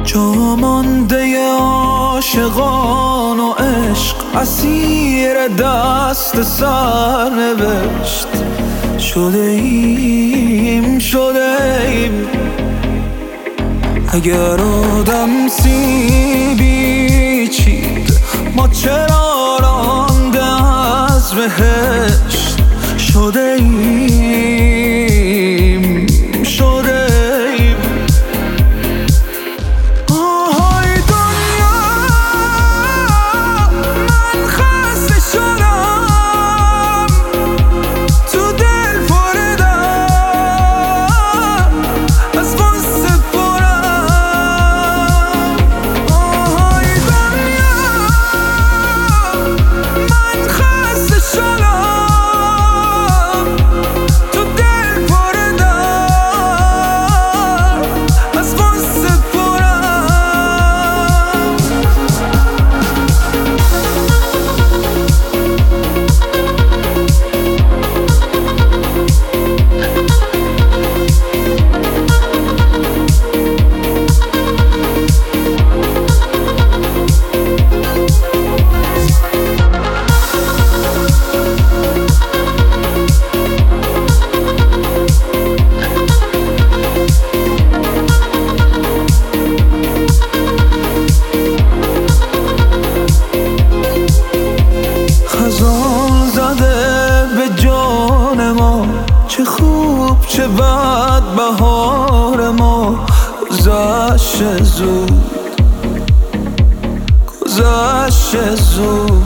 جامانده عاشقان و عشق اسیر دست سرنوشت شده ایم اگر آدم سیبی چید ما چرا رانده از بهشت شده ایم آهای دنیا من خسته شدم تو دل پردم از غصه پرم آهای دنیا من خسته شدم تو دل پردم از غصه خزان زده به جان ما چه خوب چه بد بهار ما گذشت زود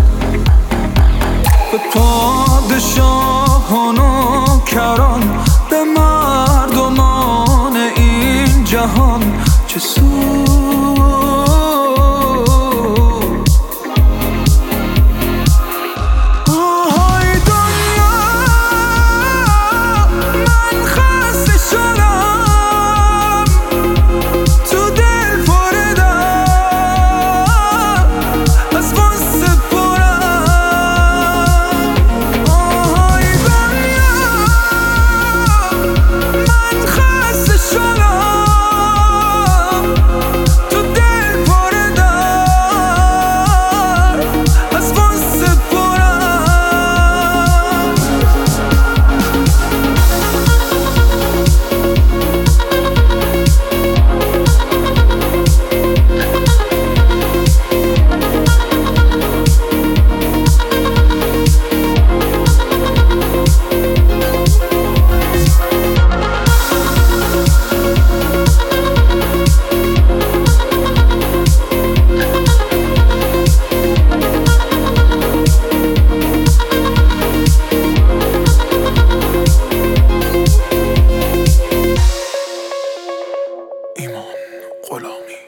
به پادشاهان و کران به مردمان این جهان چه سود ایمان غلامی